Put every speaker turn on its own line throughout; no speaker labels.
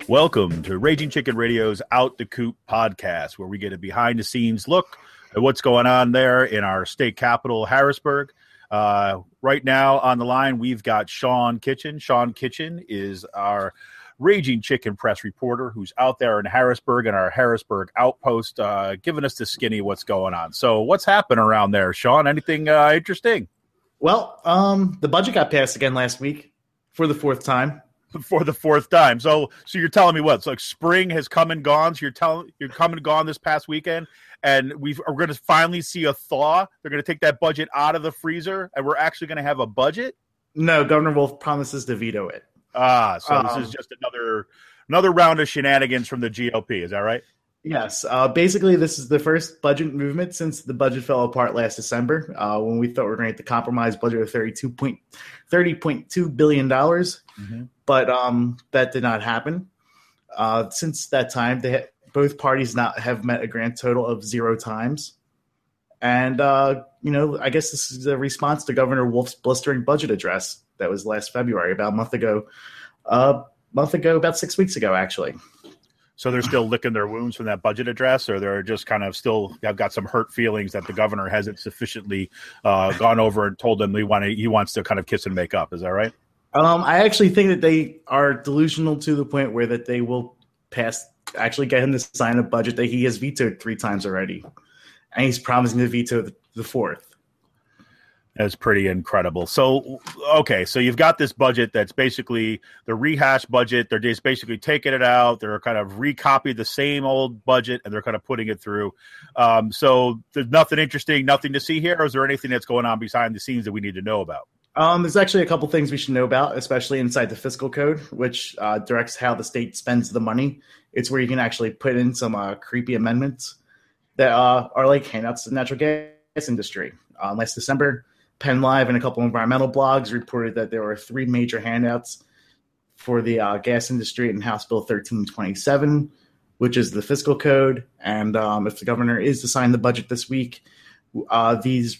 Welcome to Raging Chicken Radio's Out the Coop podcast, where we get a behind-the-scenes look at what's going on there in our state capital, Harrisburg. Right now on the line, we've got Sean Kitchen. Sean Kitchen is our Raging Chicken press reporter who's out there in Harrisburg and our Harrisburg outpost, giving us the skinny what's going on. So what's happened around there, Sean? Anything interesting?
Well, the budget got passed again last week for the fourth time.
For the fourth time. So you're telling me what? It's like spring has come and gone. So you're come and gone this past weekend, and we're going to finally see a thaw. They're going to take that budget out of the freezer, and we're actually going to have a budget?
No, Governor Wolf promises to veto it.
So this is just another round of shenanigans from the GOP. Is that right?
Yes. Basically, this is the first budget movement since the budget fell apart last December, when we thought we were going to get the compromise budget of $30.2 billion. Mm-hmm. But that did not happen. Since that time, both parties have met a grand total of 0 times. And, I guess this is a response to Governor Wolf's blistering budget address that was last February, about a month ago, about 6 weeks ago, actually.
So they're still licking their wounds from that budget address, or they're just kind of still have got some hurt feelings that the governor hasn't sufficiently gone over and told them he wants to kind of kiss and make up. Is that right?
I actually think that they are delusional to the point where that they will actually get him to sign a budget that he has vetoed 3 times already. And he's promising to veto the 4th.
That's pretty incredible. So, okay, so you've got this budget that's basically the rehashed budget. They're just basically taking it out. They're kind of recopied the same old budget, and they're kind of putting it through. So there's nothing interesting, nothing to see here, or is there anything that's going on behind the scenes that we need to know about?
There's actually a couple things we should know about, especially inside the fiscal code, which directs how the state spends the money. It's where you can actually put in some creepy amendments that are like handouts to the natural gas industry. Last December, Penn Live and a couple of environmental blogs reported that there were 3 major handouts for the gas industry in House Bill 1327, which is the fiscal code. And if the governor is to sign the budget this week, these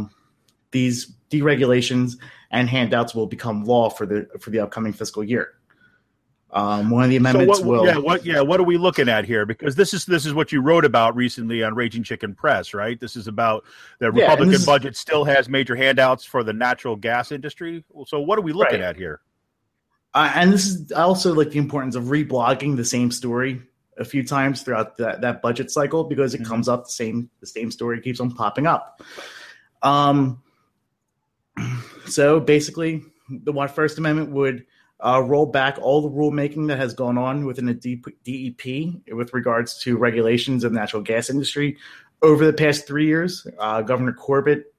deregulations and handouts will become law for the upcoming fiscal year. One of the amendments
what are we looking at here? Because this is what you wrote about recently on Raging Chicken Press, right? This is about the Republican budget still has major handouts for the natural gas industry. So what are we looking at here?
And this is also like the importance of reblogging the same story a few times throughout that budget cycle, because it comes up the same story keeps on popping up. So basically, the First Amendment would roll back all the rulemaking that has gone on within the DEP with regards to regulations of the natural gas industry over the past 3 years. Governor Corbett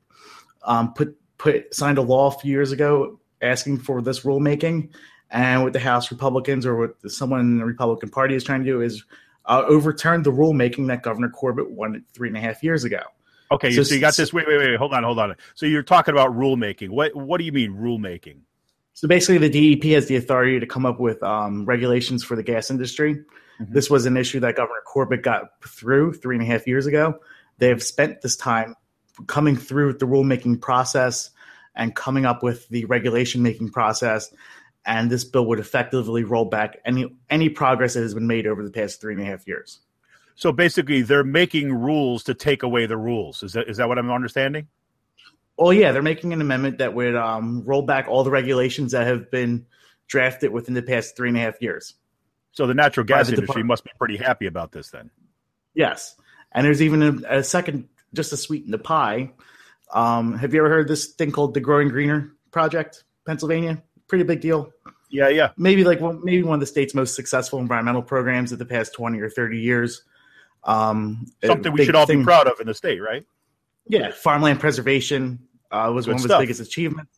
signed a law a few years ago asking for this rulemaking, and what the House Republicans or what someone in the Republican Party is trying to do is overturn the rulemaking that Governor Corbett wanted 3.5 years ago.
Okay, so you got this. Wait, hold on. So you're talking about rulemaking. What do you mean rulemaking?
So basically, the DEP has the authority to come up with regulations for the gas industry. Mm-hmm. This was an issue that Governor Corbett got through 3.5 years ago. They have spent this time coming through the rulemaking process and coming up with the regulation-making process, and this bill would effectively roll back any progress that has been made over the past 3.5 years.
So basically, they're making rules to take away the rules. Is that what I'm understanding?
Well, yeah, they're making an amendment that would roll back all the regulations that have been drafted within the past 3.5 years.
So the natural gas industry must be pretty happy about this then.
Yes. And there's even a second, just to sweeten the pie. Have you ever heard this thing called the Growing Greener Project, Pennsylvania? Pretty big deal.
Yeah.
Maybe one of the state's most successful environmental programs of the past 20 or 30 years.
Something we should all be proud of in the state, right?
Yeah, farmland preservation was one of his biggest achievements.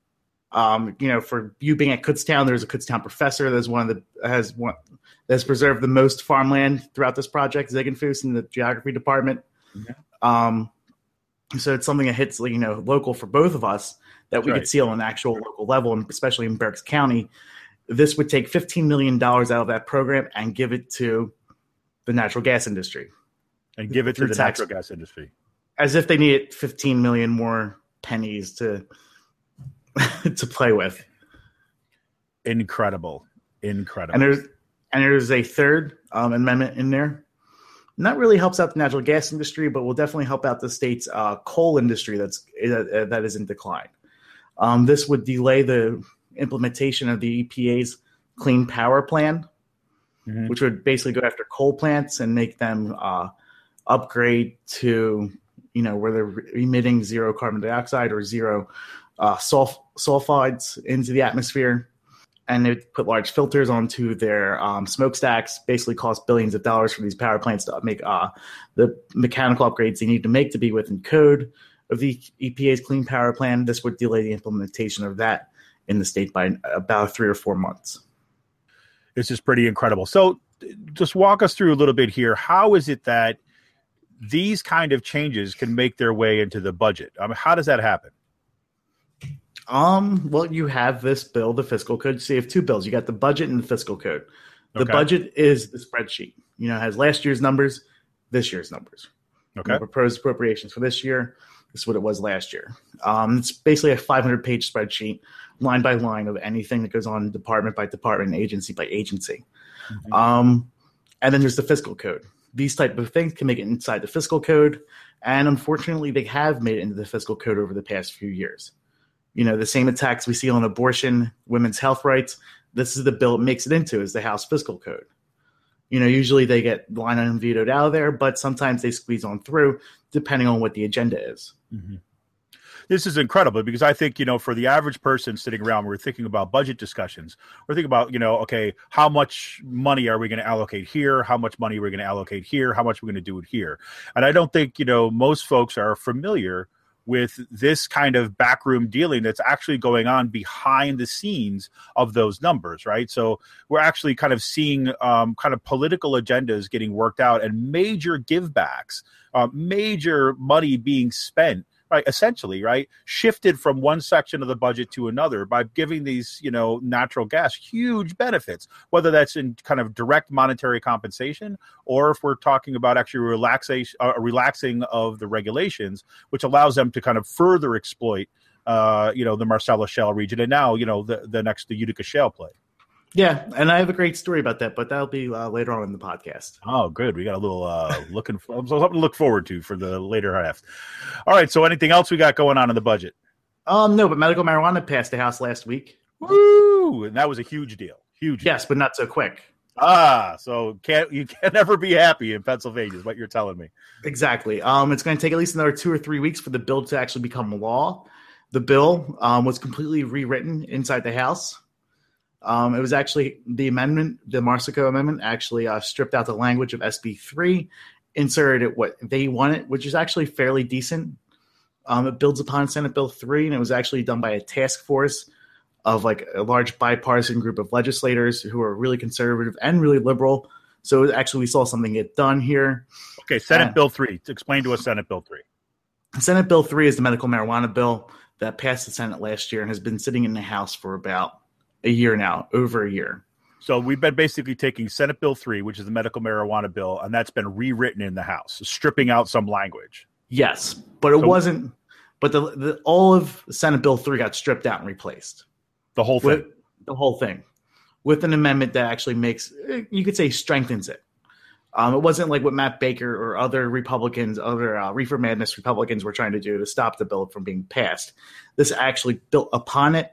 For you being at Kutztown, there's a Kutztown professor that's that's preserved the most farmland throughout this project, Ziegenfuss, in the geography department. Mm-hmm. So it's something that hits local for both of us that we could see on an actual local level, and especially in Berks County. This would take $15 million out of that program and give it to the natural gas industry.
And give it to the natural gas industry.
As if they needed 15 million more pennies to play with.
Incredible.
And And there's a third amendment in there. And that really helps out the natural gas industry, but will definitely help out the state's coal industry that is in decline. This would delay the implementation of the EPA's Clean Power Plan, which would basically go after coal plants and make them upgrade to, where they're emitting zero carbon dioxide or zero sulfides into the atmosphere. And they put large filters onto their smokestacks, basically cost billions of dollars for these power plants to make the mechanical upgrades they need to make to be within code of the EPA's Clean Power Plan. This would delay the implementation of that in the state by about 3 or 4 months.
This is pretty incredible. So just walk us through a little bit here. How is it that these kind of changes can make their way into the budget? I mean, how does that happen?
Well, you have this bill, the fiscal code. So you have two bills. You got the budget and the fiscal code. The budget is the spreadsheet. It has last year's numbers, this year's numbers.
Okay.
Proposed appropriations for this year. This is what it was last year. It's basically a 500-page spreadsheet, line by line, of anything that goes on department by department, agency by agency. And then there's the fiscal code. These type of things can make it inside the fiscal code. And unfortunately, they have made it into the fiscal code over the past few years. The same attacks we see on abortion, women's health rights, this is the bill it makes it into, is the House Fiscal Code. Usually they get line item vetoed out of there, but sometimes they squeeze on through depending on what the agenda is.
This is incredible because I think, for the average person sitting around, we're thinking about budget discussions. We're thinking about, okay, how much money are we going to allocate here? How much money are we going to allocate here? How much are we going to do it here? And I don't think, most folks are familiar with this kind of backroom dealing that's actually going on behind the scenes of those numbers, right? So we're actually kind of seeing kind of political agendas getting worked out and major givebacks, major money being spent, right? Essentially, right? Shifted from one section of the budget to another by giving these, natural gas huge benefits, whether that's in kind of direct monetary compensation or if we're talking about actually relaxing of the regulations, which allows them to kind of further exploit, the Marcellus Shale region and now, the Utica Shale play.
Yeah, and I have a great story about that, but that'll be later on in the podcast.
Oh, good. We got a little something to look forward to for the later half. All right, so anything else we got going on in the budget?
No, but medical marijuana passed the House last week.
Woo! And that was a huge deal. Huge.
Yes, but not so quick.
So you can never be happy in Pennsylvania is what you're telling me.
Exactly. It's going to take at least another 2 or 3 weeks for the bill to actually become law. The bill was completely rewritten inside the House. It was actually the amendment, the Marsico amendment, actually stripped out the language of SB 3, inserted what they wanted, which is actually fairly decent. It builds upon Senate Bill 3, and it was actually done by a task force of like a large bipartisan group of legislators who are really conservative and really liberal. So actually we saw something get done here.
Okay, Senate Bill 3. Explain to us Senate Bill 3.
Senate Bill 3 is the medical marijuana bill that passed the Senate last year and has been sitting in the House for about a year now, over a year.
So we've been basically taking Senate Bill 3, which is the medical marijuana bill, and that's been rewritten in the House, stripping out some language.
Yes, but it wasn't. But all of Senate Bill 3 got stripped out and replaced.
The whole thing.
The whole thing, with an amendment that actually makes, you could say, strengthens it. It wasn't like what Matt Baker or other Republicans, other Reefer Madness Republicans were trying to do to stop the bill from being passed. This actually built upon it.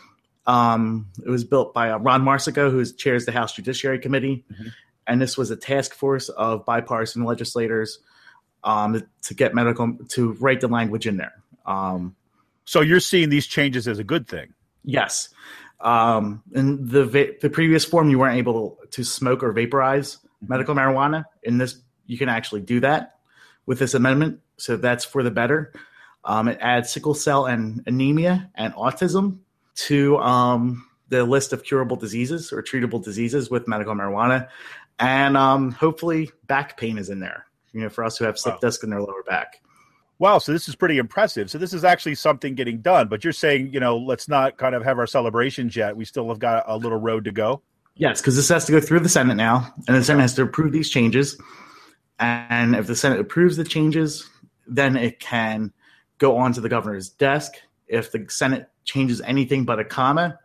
It was built by Ron Marsico, who chairs the House Judiciary Committee. And this was a task force of bipartisan legislators to write the language in there.
So you're seeing these changes as a good thing?
Yes. In the previous form, you weren't able to smoke or vaporize medical marijuana. In this, you can actually do that with this amendment. So that's for the better. It adds sickle cell and anemia and autism to the list of curable diseases or treatable diseases with medical marijuana. And hopefully back pain is in there, for us who have slip disc in their lower back.
Wow, so this is pretty impressive. So this is actually something getting done, but you're saying, let's not kind of have our celebrations yet. We still have got a little road to go.
Yes, because this has to go through the Senate now, and the Senate has to approve these changes. And if the Senate approves the changes, then it can go on to the governor's desk. If the Senate changes anything but a comma,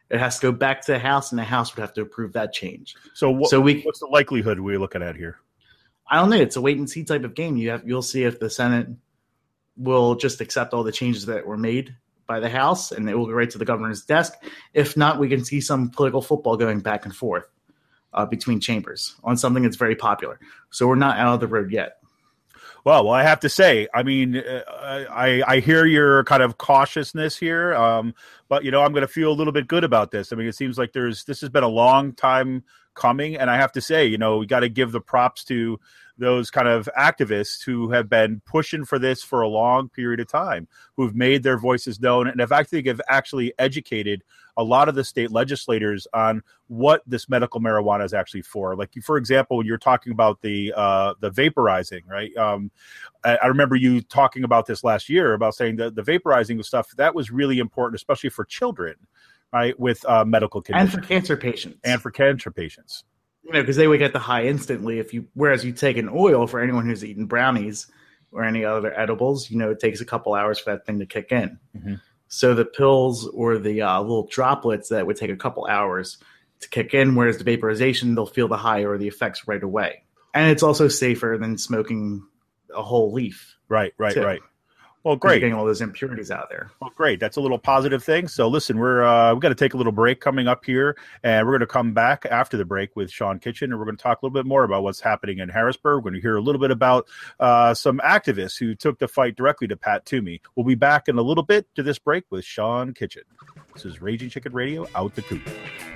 It has to go back to the House, and the House would have to approve that change.
So what's the likelihood we're looking at here?
I don't know. It's a wait and see type of game. You'll see if the Senate will just accept all the changes that were made by the House, and it will go right to the governor's desk. If not, we can see some political football going back and forth between chambers on something that's very popular. So we're not out of the road yet.
Well, I have to say, I mean, I hear your kind of cautiousness here, but, I'm going to feel a little bit good about this. I mean, it seems like this has been a long time coming, and I have to say, we got to give the props to those kind of activists who have been pushing for this for a long period of time, who've made their voices known and have actually educated a lot of the state legislators on what this medical marijuana is actually for. Like, for example, when you're talking about the vaporizing, right? I remember you talking about this last year about saying that the vaporizing stuff, that was really important, especially for children, right? With medical conditions.
And for cancer patients. Because they would get the high instantly whereas you take an oil for anyone who's eaten brownies or any other edibles, it takes a couple hours for that thing to kick in. Mm-hmm. So the pills or the little droplets, that would take a couple hours to kick in, whereas the vaporization, they'll feel the high or the effects right away. And it's also safer than smoking a whole leaf.
Right. Well, great.
Getting all those impurities out there.
Well, great. That's a little positive thing. So listen, we've got to take a little break coming up here, and we're going to come back after the break with Sean Kitchen, and we're going to talk a little bit more about what's happening in Harrisburg. We're going to hear a little bit about some activists who took the fight directly to Pat Toomey. We'll be back in a little bit to this break with Sean Kitchen. This is Raging Chicken Radio, Out the Coop.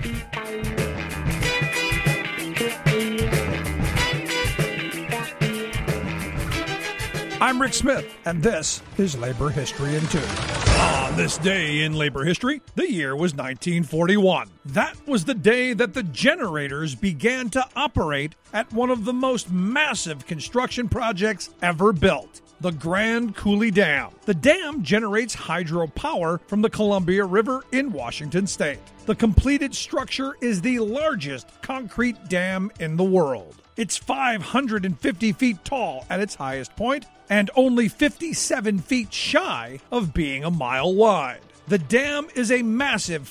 I'm Rick Smith, and this is Labor History in 2. On this day in labor history, the year was 1941. That was the day that the generators began to operate at one of the most massive construction projects ever built, the Grand Coulee Dam. The dam generates hydropower from the Columbia River in Washington state. The completed structure is the largest concrete dam in the world. It's 550 feet tall at its highest point and only 57 feet shy of being a mile wide. The dam is a massive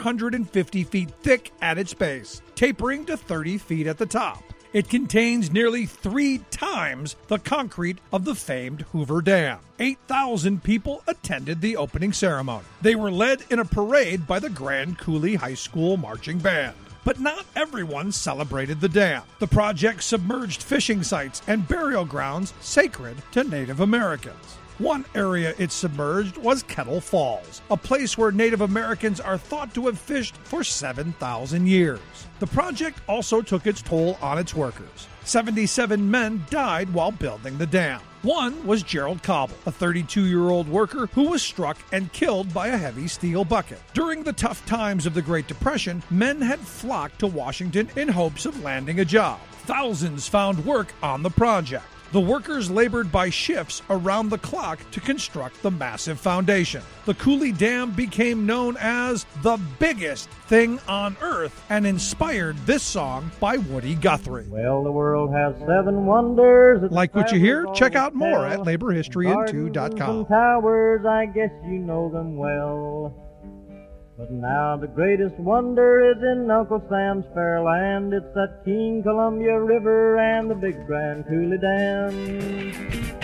450 feet thick at its base, tapering to 30 feet at the top. It contains nearly 3 times the concrete of the famed Hoover Dam. 8,000 people attended the opening ceremony. They were led in a parade by the Grand Coulee High School marching band. But not everyone celebrated the dam. The project submerged fishing sites and burial grounds sacred to Native Americans. One area it submerged was Kettle Falls, a place where Native Americans are thought to have fished for 7,000 years. The project also took its toll on its workers. 77 men died while building the dam. One was Gerald Cobble, a 32-year-old worker who was struck and killed by a heavy steel bucket. During the tough times of the Great Depression, men had flocked to Washington in hopes of landing a job. Thousands found work on the project. The workers labored by shifts around the clock to construct the massive foundation. The Coulee Dam became known as the biggest thing on earth and inspired this song by Woody Guthrie.
Well, the world has 7 wonders.
Like what you hear? Check out more at laborhistoryin2.com.
Towers, I guess you know them well. But now the greatest wonder is in Uncle Sam's fair land. It's that King Columbia River and the big Grand Coulee Dam.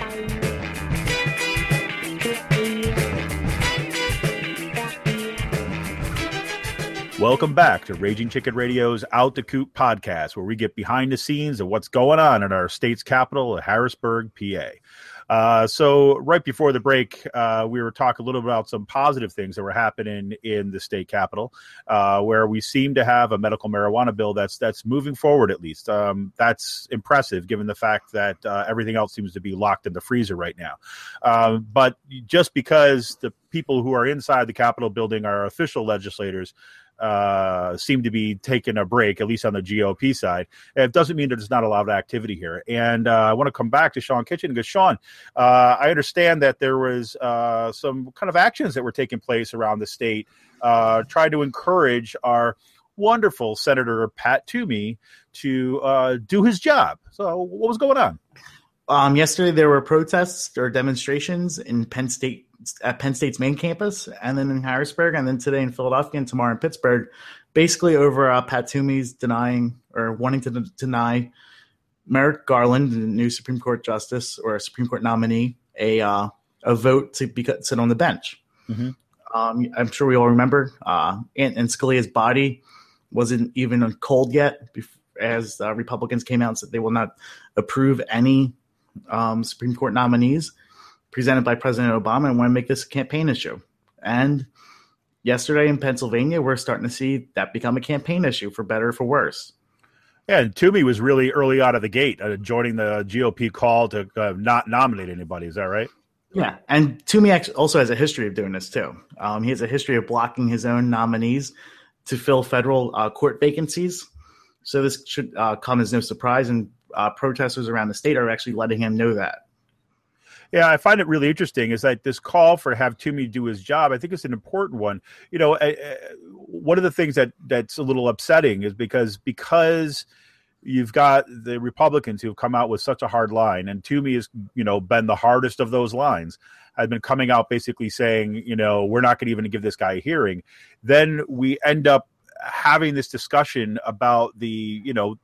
Welcome back to Raging Chicken Radio's Out the Coop podcast, where we get behind the scenes of what's going on in our state's capital, Harrisburg, PA. So right before the break, we were talking a little about some positive things that were happening in the state capitol, where we seem to have a medical marijuana bill that's moving forward, at least. That's impressive, given the fact that everything else seems to be locked in the freezer right now. But just because the people who are inside the Capitol building are official legislators seem to be taking a break, at least on the GOP side, it doesn't mean there's not a lot of activity here. And I want to come back to Sean Kitchen because, Sean, I understand that there was some kind of actions that were taking place around the state trying to encourage our wonderful Senator Pat Toomey to do his job. So what was going on?
Yesterday, there were protests or demonstrations in Penn State at Penn State's main campus, and then in Harrisburg, and then today in Philadelphia, and tomorrow in Pittsburgh, basically over Pat Toomey's wanting to deny Merrick Garland, the new Supreme Court justice or a Supreme Court nominee, a vote to sit on the bench. Mm-hmm. I'm sure we all remember and Scalia's body wasn't even cold yet as Republicans came out and said they will not approve any Supreme Court nominees presented by President Obama and want to make this a campaign issue. And yesterday in Pennsylvania, we're starting to see that become a campaign issue, for better or for worse.
Yeah, and Toomey was really early out of the gate, joining the GOP call to not nominate anybody. Is that right?
Yeah, and Toomey also has a history of doing this too. He has a history of blocking his own nominees to fill federal court vacancies. So this should come as no surprise, and protesters around the state are actually letting him know that.
Yeah, I find it really interesting is that this call for have Toomey do his job, I think it's an important one. You know, one of the things that's a little upsetting is because you've got the Republicans who have come out with such a hard line, and Toomey has, been the hardest of those lines, has been coming out basically saying, we're not going to even give this guy a hearing. Then we end up having this discussion about the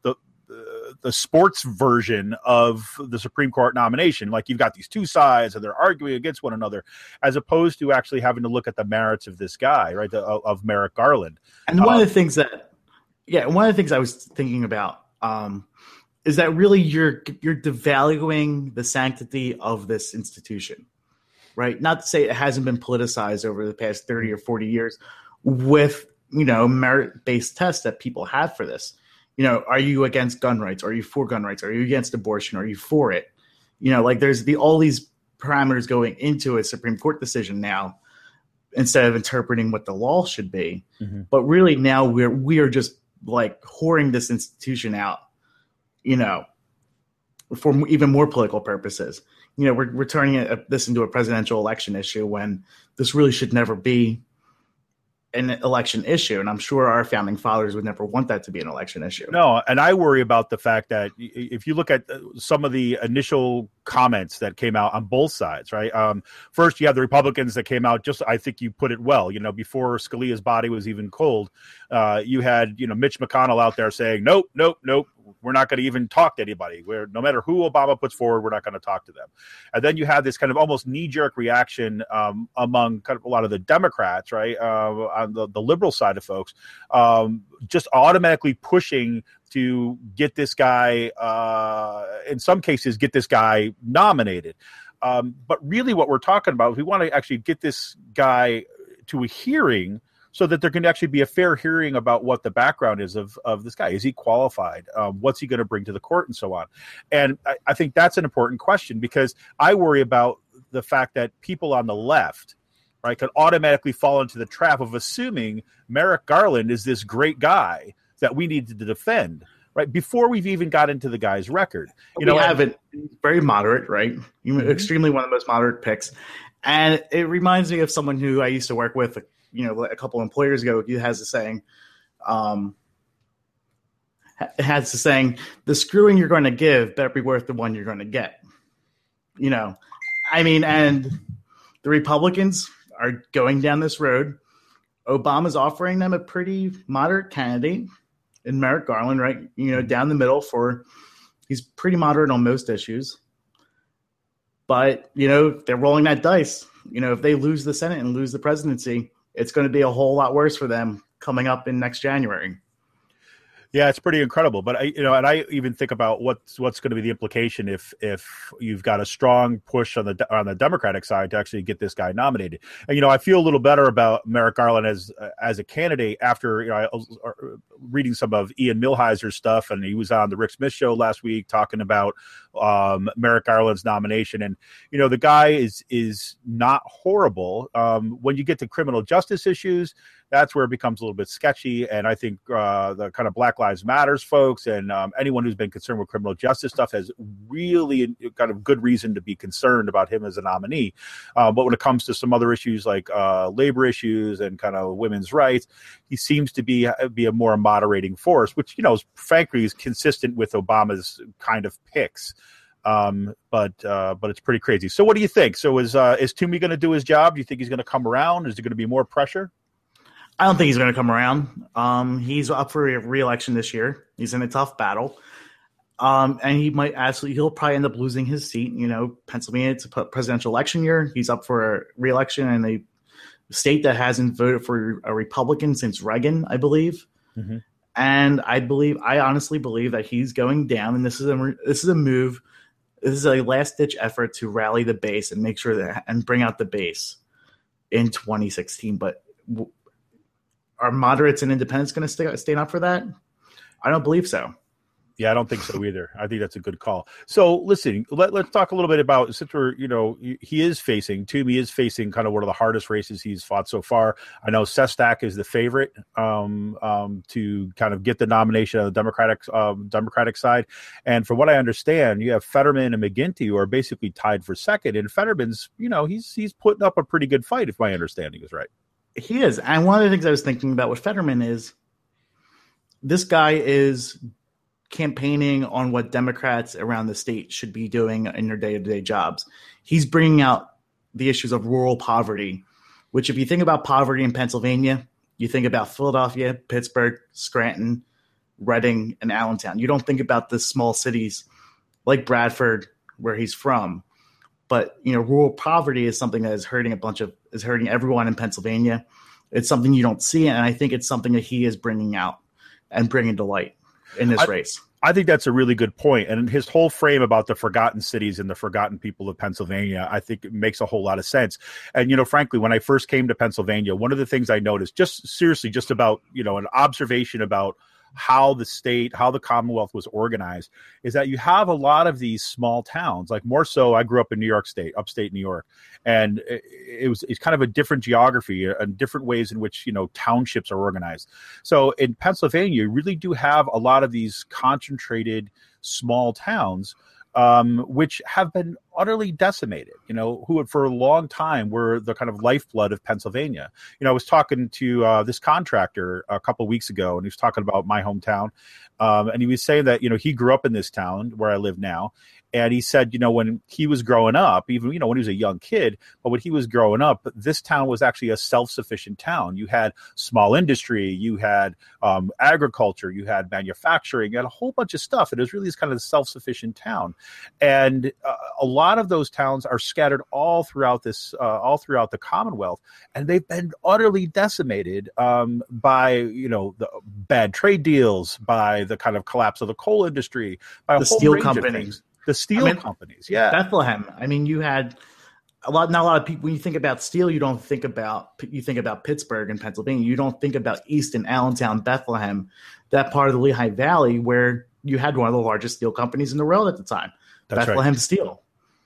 sports version of the Supreme Court nomination. Like, you've got these two sides and they're arguing against one another, as opposed to actually having to look at the merits of this guy, right? Of Merrick Garland.
And one of the things I was thinking about is that really you're devaluing the sanctity of this institution, right? Not to say it hasn't been politicized over the past 30 or 40 years with, merit-based tests that people have for this. Are you against gun rights? Are you for gun rights? Are you against abortion? Are you for it? There's all these parameters going into a Supreme Court decision now, instead of interpreting what the law should be. Mm-hmm. But really now we are just like whoring this institution out, for even more political purposes. We're turning this into a presidential election issue when this really should never be an election issue. And I'm sure our founding fathers would never want that to be an election issue.
No, and I worry about the fact that if you look at some of the initial comments that came out on both sides, right? First, you have the Republicans that came out, just, I think you put it well, before Scalia's body was even cold. You had, Mitch McConnell out there saying, nope. We're not going to even talk to anybody. No matter who Obama puts forward, we're not going to talk to them. And then you have this kind of almost knee-jerk reaction among kind of a lot of the Democrats, right, on the liberal side of folks, just automatically pushing to get this guy, in some cases, get this guy nominated. But really what we're talking about, if we want to actually get this guy to a hearing, so that there can actually be a fair hearing about what the background is of this guy. Is he qualified? What's he going to bring to the court and so on? And I think that's an important question, because I worry about the fact that people on the left, right, could automatically fall into the trap of assuming Merrick Garland is this great guy that we need to defend, right, before we've even got into the guy's record.
We have it very moderate, right? Mm-hmm. Extremely one of the most moderate picks. And it reminds me of someone who I used to work with a couple employers ago. He has the saying, the screwing you're going to give better be worth the one you're going to get. And the Republicans are going down this road. Obama's offering them a pretty moderate candidate in Merrick Garland, right? Down the middle he's pretty moderate on most issues. But, they're rolling that dice. If they lose the Senate and lose the presidency, it's going to be a whole lot worse for them coming up in next January.
Yeah, it's pretty incredible. But I even think about what's going to be the implication if you've got a strong push on the Democratic side to actually get this guy nominated. And I feel a little better about Merrick Garland as a candidate after I was reading some of Ian Millhiser's stuff, and he was on the Rick Smith show last week talking about Merrick Garland's nomination. And the guy is not horrible. When you get to criminal justice issues, that's where it becomes a little bit sketchy. And I think the kind of Black Lives Matters folks and anyone who's been concerned with criminal justice stuff has really kind of good reason to be concerned about him as a nominee. But when it comes to some other issues like labor issues and kind of women's rights, he seems to be a more moderating force, which, frankly, is consistent with Obama's kind of picks. But it's pretty crazy. So what do you think? So is Toomey going to do his job? Do you think he's going to come around? Is there going to be more pressure?
I don't think he's going to come around. He's up for re-election this year. He's in a tough battle. And he'll probably end up losing his seat. Pennsylvania, it's a presidential election year. He's up for a re-election in a state that hasn't voted for a Republican since Reagan, I believe. Mm-hmm. And I honestly believe that he's going down. And this is a move. This is a last-ditch effort to rally the base and make sure that and bring out the base in 2016. But are moderates and independents going to stand up for that? I don't believe so.
Yeah, I don't think so either. I think that's a good call. So listen, let's talk a little bit about, since Toomey is facing kind of one of the hardest races he's fought so far. I know Sestak is the favorite to kind of get the nomination on the Democratic side. And from what I understand, you have Fetterman and McGinty who are basically tied for second. And Fetterman's, he's putting up a pretty good fight, if my understanding is right.
He is. And one of the things I was thinking about with Fetterman is this guy is campaigning on what Democrats around the state should be doing in their day-to-day jobs. He's bringing out the issues of rural poverty, which if you think about poverty in Pennsylvania, you think about Philadelphia, Pittsburgh, Scranton, Reading, and Allentown. You don't think about the small cities like Bradford, where he's from. But, rural poverty is something that is hurting everyone in Pennsylvania. It's something you don't see, and I think it's something that he is bringing out and bringing to light in this race.
I think that's a really good point. And his whole frame about the forgotten cities and the forgotten people of Pennsylvania, I think it makes a whole lot of sense. And, frankly, when I first came to Pennsylvania, one of the things I noticed, just about, an observation about how the Commonwealth was organized, is that you have a lot of these small towns. Like more so, I grew up in New York State, upstate New York, and it's kind of a different geography and different ways in which townships are organized. So in Pennsylvania, you really do have a lot of these concentrated small towns, which have been utterly decimated, who for a long time were the kind of lifeblood of Pennsylvania. I was talking to this contractor a couple of weeks ago, and he was talking about my hometown. And he was saying that, he grew up in this town where I live now. And he said, when he was growing up, even, when he was a young kid, but when he was growing up, this town was actually a self-sufficient town. You had small industry, you had agriculture, you had manufacturing, you had a whole bunch of stuff. And it was really this kind of self-sufficient town. And a lot of those towns are scattered all throughout the Commonwealth. And they've been utterly decimated by, the bad trade deals, by the kind of collapse of the coal industry, by
the steel companies.
The steel companies, yeah.
Bethlehem. You had not a lot of people. When you think about steel, you think about Pittsburgh and Pennsylvania. You don't think about Easton, Allentown, Bethlehem, that part of the Lehigh Valley where you had one of the largest steel companies in the world at the time.
That's
Bethlehem
right.
Steel.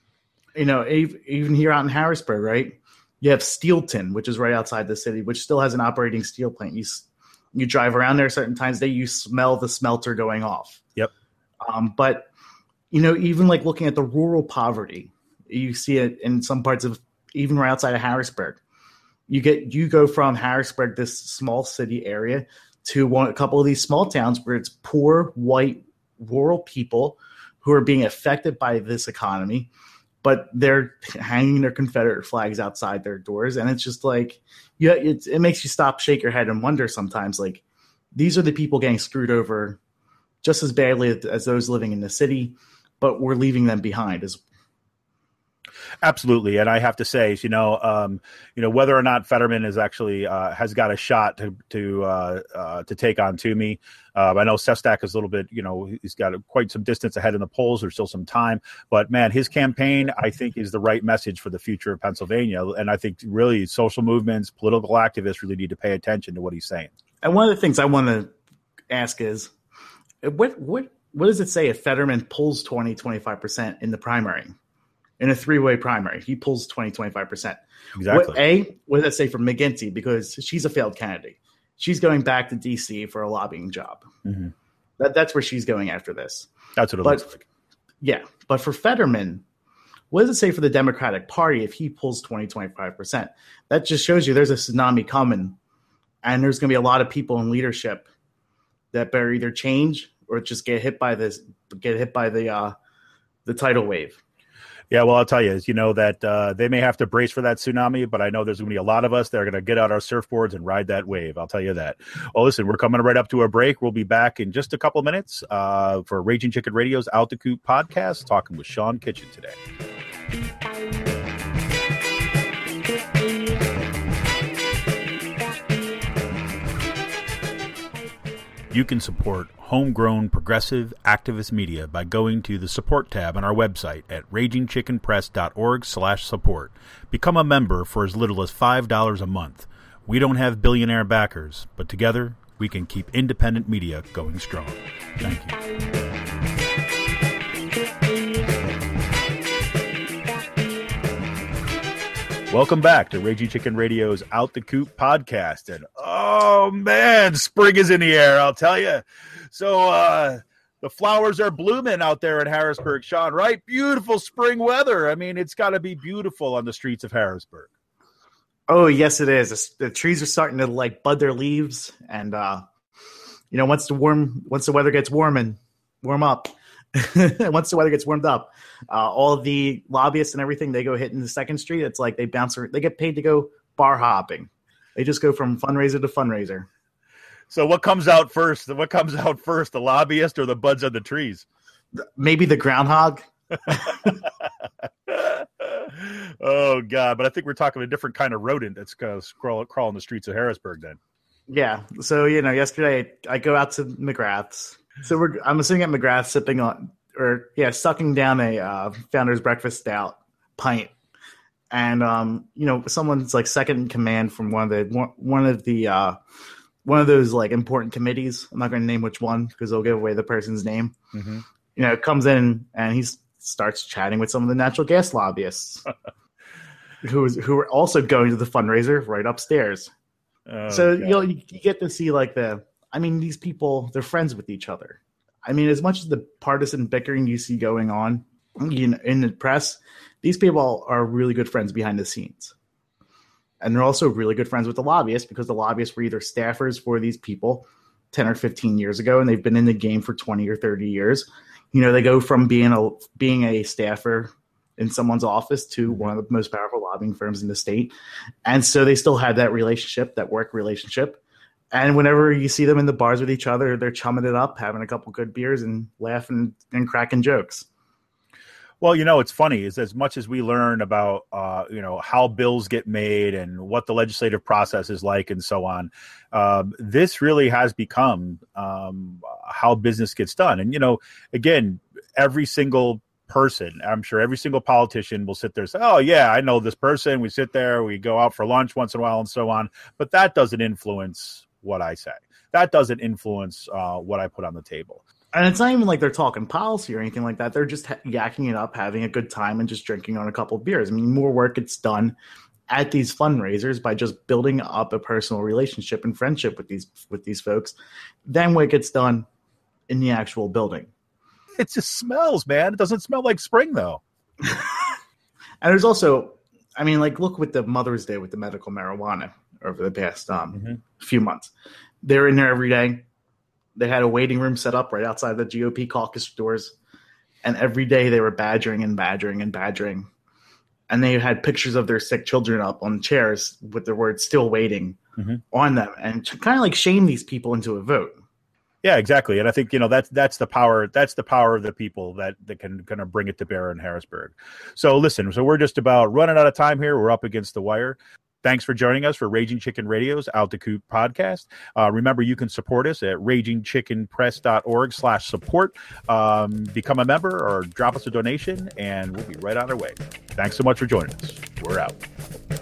Even here out in Harrisburg, right? You have Steelton, which is right outside the city, which still has an operating steel plant. You drive around there certain times of day, you smell the smelter going off.
Yep.
But even like looking at the rural poverty, you see it in some parts of, even right outside of Harrisburg. You go from Harrisburg, this small city area, to a couple of these small towns where it's poor, white, rural people who are being affected by this economy, but they're hanging their Confederate flags outside their doors. And it's just like, it makes you stop, shake your head, and wonder sometimes, like, these are the people getting screwed over just as badly as those living in the city, but we're leaving them behind.
Absolutely, and I have to say, whether or not Fetterman is actually has got a shot to take on Toomey. I know Sestak is a little bit, he's got quite some distance ahead in the polls. There's still some time, but man, his campaign, I think, is the right message for the future of Pennsylvania. And I think really social movements, political activists really need to pay attention to what he's saying.
And one of the things I want to ask is, what does it say if Fetterman pulls 25% in the primary? In a three-way primary, he pulls 25%.
Exactly.
What does that say for McGinty? Because she's a failed candidate. She's going back to D.C. for a lobbying job. Mm-hmm. That's where she's going after this.
That's what it looks like.
Yeah. But for Fetterman, what does it say for the Democratic Party if he pulls 25%? That just shows you there's a tsunami coming, and there's going to be a lot of people in leadership that better either change or just get hit by the the tidal wave.
Yeah, well, I'll tell you, is that they may have to brace for that tsunami, but I know there's going to be a lot of us that are going to get out our surfboards and ride that wave. I'll tell you that. Well, listen, we're coming right up to a break. We'll be back in just a couple minutes for Raging Chicken Radio's Out the Coop podcast, talking with Sean Kitchen today. You can support homegrown, progressive, activist media by going to the support tab on our website at ragingchickenpress.org/support. Become a member for as little as $5 a month. We don't have billionaire backers, but together we can keep independent media going strong. Thank you. Welcome back to Raging Chicken Radio's Out the Coop podcast. And oh man, spring is in the air, I'll tell you. So the flowers are blooming out there in Harrisburg, Sean, right? Beautiful spring weather. I mean, it's got to be beautiful on the streets of Harrisburg.
Oh, yes, it is. The trees are starting to bud their leaves. And, once the weather gets warm up, once the weather gets warmed up, all of the lobbyists and everything, they go hitting the Second Street. It's like they get paid to go bar hopping. They just go from fundraiser to fundraiser.
So what comes out first? The lobbyist or the buds on the trees?
Maybe the groundhog.
Oh God! But I think we're talking a different kind of rodent that's going to crawl in the streets of Harrisburg then.
Yeah. So yesterday I go out to McGrath's. So I'm sitting at McGrath's sucking down a Founder's Breakfast Stout pint, and someone's second in command from one of those important committees. I'm not going to name which one because they'll give away the person's name. Mm-hmm. Comes in and he starts chatting with some of the natural gas lobbyists who are also going to the fundraiser right upstairs. Oh, so you get to see these people, they're friends with each other. I mean, as much as the partisan bickering you see going on in the press, these people are really good friends behind the scenes. And they're also really good friends with the lobbyists because the lobbyists were either staffers for these people 10 or 15 years ago, and they've been in the game for 20 or 30 years. They go from being a staffer in someone's office to one of the most powerful lobbying firms in the state. And so they still have that relationship, that work relationship. And whenever you see them in the bars with each other, they're chumming it up, having a couple good beers and laughing and cracking jokes.
Well, it's funny is as much as we learn about, how bills get made and what the legislative process is like and so on, this really has become how business gets done. And, again, every single person, I'm sure every single politician will sit there and say, oh, yeah, I know this person. We sit there, we go out for lunch once in a while and so on. But that doesn't influence what I say. That doesn't influence what I put on the table.
And it's not even like they're talking policy or anything like that. They're just yakking it up, having a good time, and just drinking on a couple of beers. I mean, more work gets done at these fundraisers by just building up a personal relationship and friendship with these folks than what gets done in the actual building.
It just smells, man. It doesn't smell like spring, though.
And there's also, look with the Mother's Day with the medical marijuana over the past few months. They're in there every day. They had a waiting room set up right outside the GOP caucus doors. And every day they were badgering. And they had pictures of their sick children up on chairs with the word still waiting on them. And kind of shame these people into a vote.
Yeah, exactly. And I think, that's the power. That's the power of the people that can kind of bring it to bear in Harrisburg. So listen, we're just about running out of time here. We're up against the wire. Thanks for joining us for Raging Chicken Radio's Out the Coop podcast. Remember, you can support us at ragingchickenpress.org/support. Become a member or drop us a donation, and we'll be right on our way. Thanks so much for joining us. We're out.